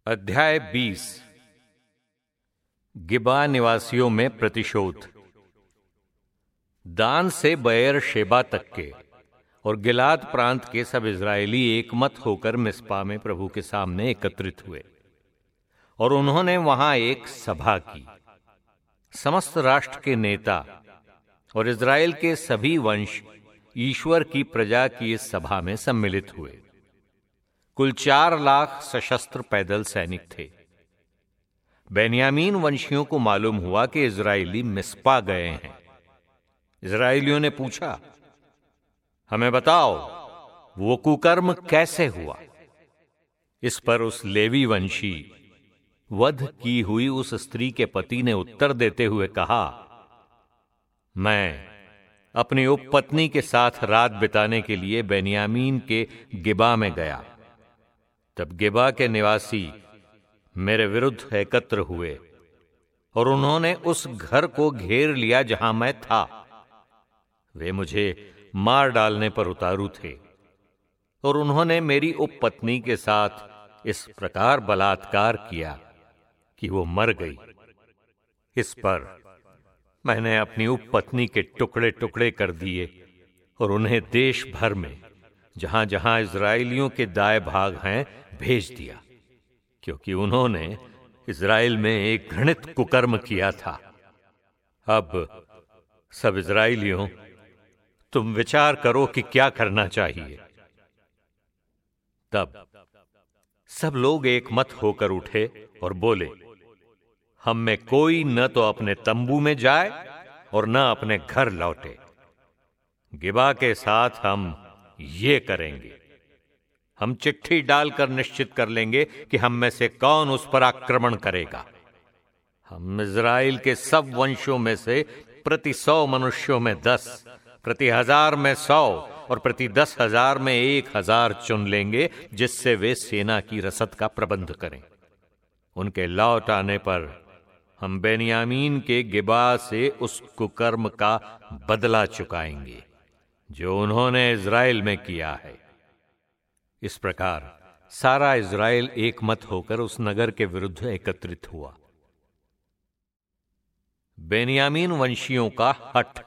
अध्याय 20। गिबा निवासियों में प्रतिशोध। दान से बएर शेबा तक के और गिलाद प्रांत के सब इजरायली एकमत होकर मिस्पा में प्रभु के सामने एकत्रित हुए और उन्होंने वहां एक सभा की। समस्त राष्ट्र के नेता और इजराइल के सभी वंश ईश्वर की प्रजा की इस सभा में सम्मिलित हुए। कुल 4 लाख सशस्त्र पैदल सैनिक थे। बेन्यामीन वंशियों को मालूम हुआ कि इजराइली मिस्पा गए हैं। इजराइलियों ने पूछा, हमें बताओ वो कुकर्म कैसे हुआ। इस पर उस लेवी वंशी वध की हुई उस स्त्री के पति ने उत्तर देते हुए कहा, मैं अपनी उपपत्नी के साथ रात बिताने के लिए बेन्यामीन के गिबा में गया। तब गिबा के निवासी मेरे विरुद्ध एकत्र हुए और उन्होंने उस घर को घेर लिया जहां मैं था। वे मुझे मार डालने पर उतारू थे और उन्होंने मेरी उपपत्नी के साथ इस प्रकार बलात्कार किया कि वो मर गई। इस पर मैंने अपनी उपपत्नी के टुकड़े टुकड़े कर दिए और उन्हें देश भर में जहां जहां इजराइलियों के दाएं भाग हैं भेज दिया, क्योंकि उन्होंने इजराइल में एक घृणित कुकर्म किया था। अब सब इजराइलियों, तुम विचार करो कि क्या करना चाहिए। तब सब लोग एकमत होकर उठे और बोले, हम में कोई न तो अपने तंबू में जाए और न अपने घर लौटे। गिबा के साथ हम ये करेंगे, हम चिट्ठी डालकर निश्चित कर लेंगे कि हम में से कौन उस पर आक्रमण करेगा। हम इजराइल के सब वंशों में से प्रति 100 मनुष्यों में 10, प्रति 1000 में 100 और प्रति 10,000 में 1,000 चुन लेंगे, जिससे वे सेना की रसद का प्रबंध करें। उनके लौट आने पर हम बेन्यामीन के गिबा से उस कुकर्म का बदला चुकाएंगे जो उन्होंने इजराइल में किया है। इस प्रकार सारा इजराइल एकमत होकर उस नगर के विरुद्ध एकत्रित हुआ। बेन्यामीन वंशियों का हठ।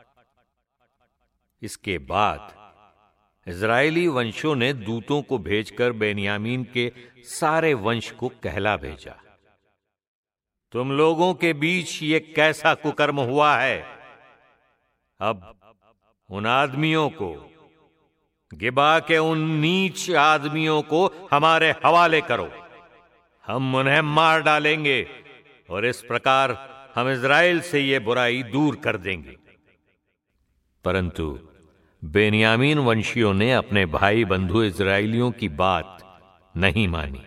इसके बाद इजराइली वंशों ने दूतों को भेजकर बेन्यामीन के सारे वंश को कहला भेजा, तुम लोगों के बीच ये कैसा कुकर्म हुआ है। अब उन आदमियों को, गिबा के उन नीच आदमियों को हमारे हवाले करो, हम उन्हें मार डालेंगे और इस प्रकार हम इजराइल से ये बुराई दूर कर देंगे। परंतु बेन्यामीन वंशियों ने अपने भाई बंधु इजराइलियों की बात नहीं मानी।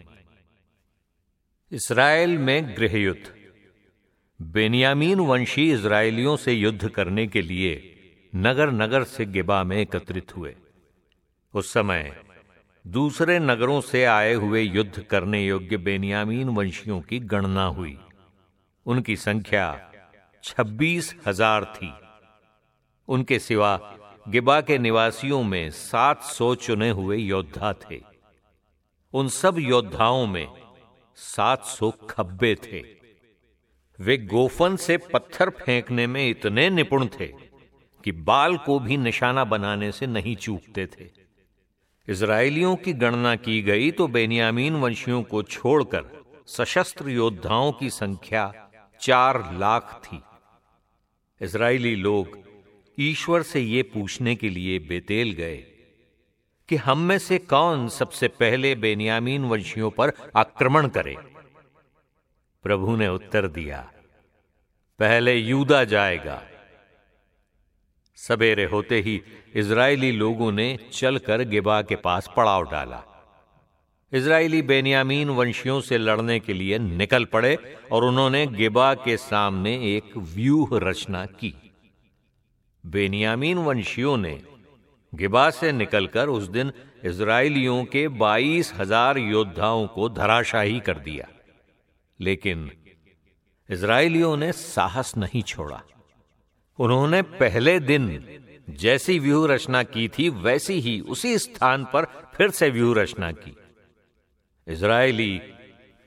इस्राएल में गृहयुद्ध। बेन्यामीन वंशी इजराइलियों से युद्ध करने के लिए नगर नगर से गिबा में एकत्रित हुए। उस समय दूसरे नगरों से आए हुए युद्ध करने योग्य बेन्यामीन वंशियों की गणना हुई। उनकी संख्या 26,000 थी। उनके सिवा गिबा के निवासियों में 700 चुने हुए योद्धा थे। उन सब योद्धाओं में 700 खब्बे थे। वे गोफन से पत्थर फेंकने में इतने निपुण थे कि बाल को भी निशाना बनाने से नहीं चूकते थे। इजराइलियों की गणना की गई तो बेन्यामीन वंशियों को छोड़कर सशस्त्र योद्धाओं की संख्या 4 लाख थी। इजराइली लोग ईश्वर से ये पूछने के लिए बेतेल गए कि हम में से कौन सबसे पहले बेन्यामीन वंशियों पर आक्रमण करे। प्रभु ने उत्तर दिया, पहले यूदा जाएगा। सवेरे होते ही इजराइली लोगों ने चलकर गिबा के पास पड़ाव डाला। इजराइली बेन्यामीन वंशियों से लड़ने के लिए निकल पड़े और उन्होंने गिबा के सामने एक व्यूह रचना की। बेन्यामीन वंशियों ने गिबा से निकलकर उस दिन इजराइलियों के 22,000 योद्धाओं को धराशाही कर दिया, लेकिन इजराइलियों ने साहस नहीं छोड़ा। उन्होंने पहले दिन जैसी व्यूह रचना की थी वैसी ही उसी स्थान पर फिर से व्यूह रचना की। इजराइली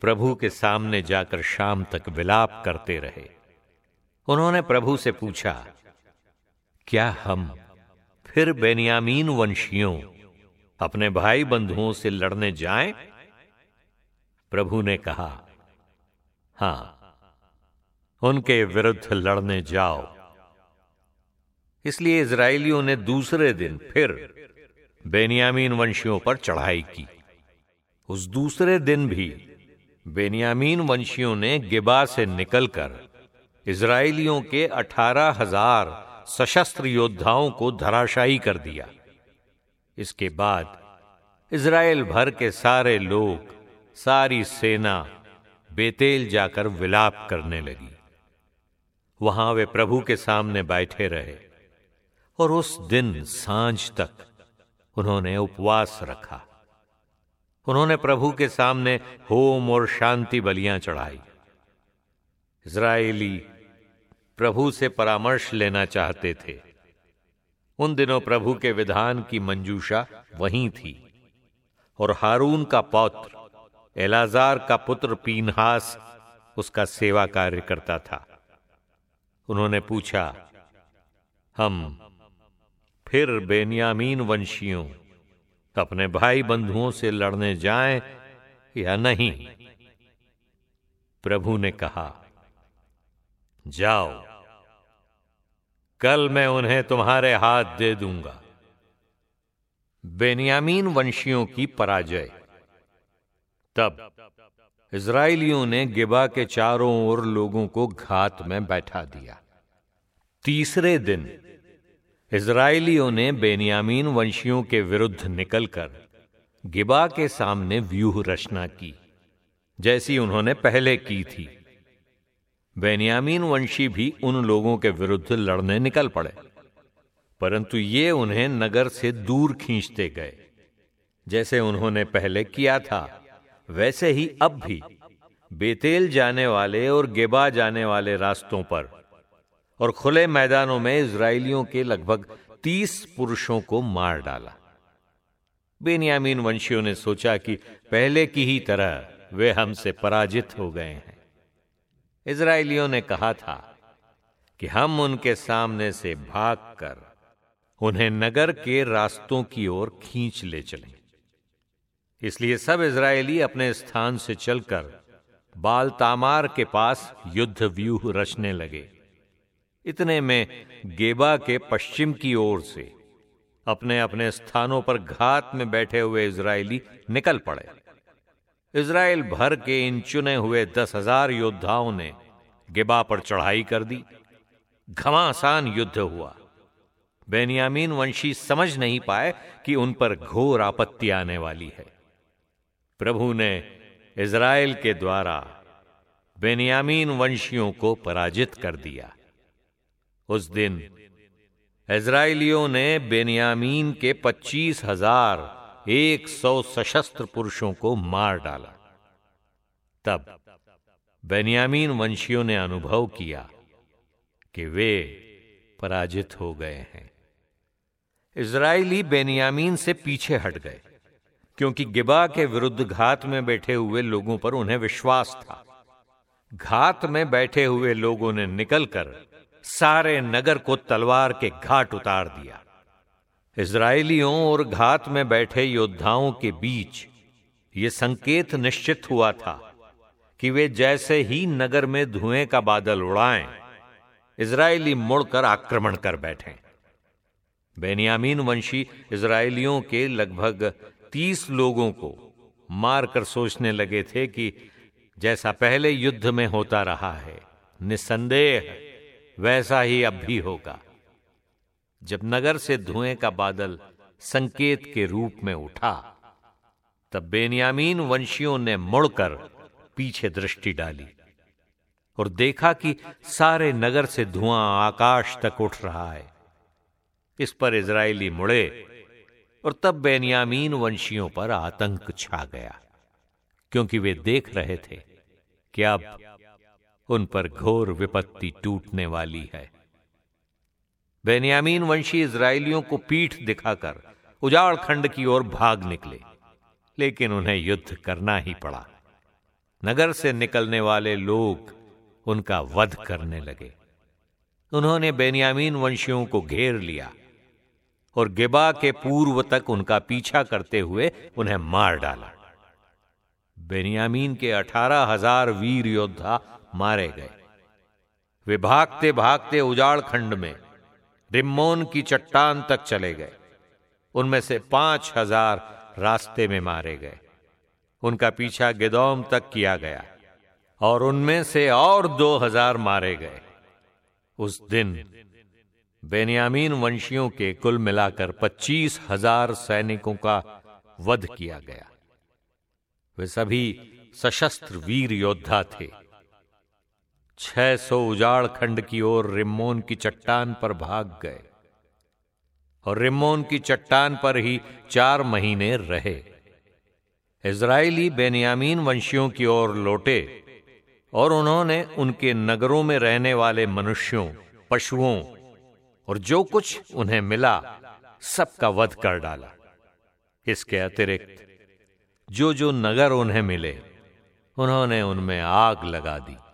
प्रभु के सामने जाकर शाम तक विलाप करते रहे। उन्होंने प्रभु से पूछा, क्या हम फिर बेन्यामीन वंशियों अपने भाई बंधुओं से लड़ने जाएं? प्रभु ने कहा, हां, उनके विरुद्ध लड़ने जाओ। इसलिए इस्राएलियों ने दूसरे दिन फिर बेन्यामीन वंशियों पर चढ़ाई की। उस दूसरे दिन भी बेन्यामीन वंशियों ने गिबा से निकलकर इस्राएलियों के 18,000 सशस्त्र योद्धाओं को धराशायी कर दिया। इसके बाद इस्राएल भर के सारे लोग, सारी सेना बेतेल जाकर विलाप करने लगी। वहां वे प्रभु के सामने बैठे रहे और उस दिन सांझ तक उन्होंने उपवास रखा। उन्होंने प्रभु के सामने होम और शांति बलियां चढ़ाई। इस्राएली प्रभु से परामर्श लेना चाहते थे। उन दिनों प्रभु के विधान की मंजूषा वहीं थी और हारून का पौत्र एलाजार का पुत्र पीनहास उसका सेवा कार्य करता था। उन्होंने पूछा, हम फिर बेन्यामीन वंशियों अपने भाई बंधुओं से लड़ने जाएं या नहीं? प्रभु ने कहा, जाओ, कल मैं उन्हें तुम्हारे हाथ दे दूंगा। बेन्यामीन वंशियों की पराजय। तब इस्राएलियों ने गिबा के चारों ओर लोगों को घात में बैठा दिया। तीसरे दिन इस्राएलियों ने बेन्यामीन वंशियों के विरुद्ध निकलकर गिबा के सामने व्यूह रचना की, जैसी उन्होंने पहले की थी। बेन्यामीन वंशी भी उन लोगों के विरुद्ध लड़ने निकल पड़े, परंतु ये उन्हें नगर से दूर खींचते गए। जैसे उन्होंने पहले किया था, वैसे ही अब भी बेतेल जाने वाले और गिबा जाने वाले रास्तों पर और खुले मैदानों में इस्राएलियों के लगभग 30 पुरुषों को मार डाला। बेन्यामीन वंशियों ने सोचा कि पहले की ही तरह वे हमसे पराजित हो गए हैं। इस्राएलियों ने कहा था कि हम उनके सामने से भागकर उन्हें नगर के रास्तों की ओर खींच ले चलें। इसलिए सब इस्राएली अपने स्थान से चलकर बाल तामार के पास युद्ध व्यूह रचने लगे। इतने में गेबा के पश्चिम की ओर से अपने अपने स्थानों पर घात में बैठे हुए इस्राएली निकल पड़े। इस्राएल भर के इन चुने हुए 10,000 योद्धाओं ने गिबा पर चढ़ाई कर दी। घमासान युद्ध हुआ। बेन्यामीन वंशी समझ नहीं पाए कि उन पर घोर आपत्ति आने वाली है। प्रभु ने इस्राएल के द्वारा बेन्यामीन वंशियों को पराजित कर दिया। उस दिन इस्राएलियों ने बेन्यामीन के 25,100 सशस्त्र पुरुषों को मार डाला। तब बेन्यामीन वंशियों ने अनुभव किया कि वे पराजित हो गए हैं। इस्राएली बेन्यामीन से पीछे हट गए, क्योंकि गिबा के विरुद्ध घात में बैठे हुए लोगों पर उन्हें विश्वास था। घात में बैठे हुए लोगों ने निकलकर सारे नगर को तलवार के घाट उतार दिया। इस्राएलियों और घात में बैठे योद्धाओं के बीच यह संकेत निश्चित हुआ था कि वे जैसे ही नगर में धुएं का बादल उड़ाएं, इस्राएली मुड़कर आक्रमण कर बैठें। बेन्यामीन वंशी इस्राएलियों के लगभग 30 लोगों को मारकर सोचने लगे थे कि जैसा पहले युद्ध में होता रहा है, निसंदेह वैसा ही अब भी होगा। जब नगर से धुएं का बादल संकेत के रूप में उठा, तब बेन्यामीन वंशियों ने मुड़कर पीछे दृष्टि डाली और देखा कि सारे नगर से धुआं आकाश तक उठ रहा है। इस पर इस्राएली मुड़े और तब बेन्यामीन वंशियों पर आतंक छा गया, क्योंकि वे देख रहे थे कि अब उन पर घोर विपत्ति टूटने वाली है। बेन्यामीन वंशी इस्राएलियों को पीठ दिखाकर उजाड़ खंड की ओर भाग निकले, लेकिन उन्हें युद्ध करना ही पड़ा। नगर से निकलने वाले लोग उनका वध करने लगे। उन्होंने बेन्यामीन वंशियों को घेर लिया और गिबा के पूर्व तक उनका पीछा करते हुए उन्हें मार डाला। बेन्यामीन के 18,000 वीर योद्धा मारे गए। वे भागते भागते उजाड़ खंड में रिम्मोन की चट्टान तक चले गए। उनमें से 5,000 रास्ते में मारे गए। उनका पीछा गिदोम तक किया गया और उनमें से और 2,000 मारे गए। उस दिन बेन्यामीन वंशियों के कुल मिलाकर 25,000 सैनिकों का वध किया गया। वे सभी सशस्त्र वीर योद्धा थे। 600 उजाड़ खंड की ओर रिम्मोन की चट्टान पर भाग गए और रिम्मोन की चट्टान पर ही 4 महीने रहे। इजराइली बेन्यामीन वंशियों की ओर लौटे और उन्होंने उनके नगरों में रहने वाले मनुष्यों, पशुओं और जो कुछ उन्हें मिला सबका वध कर डाला। इसके अतिरिक्त जो जो नगर उन्हें मिले उन्होंने उनमें आग लगा दी।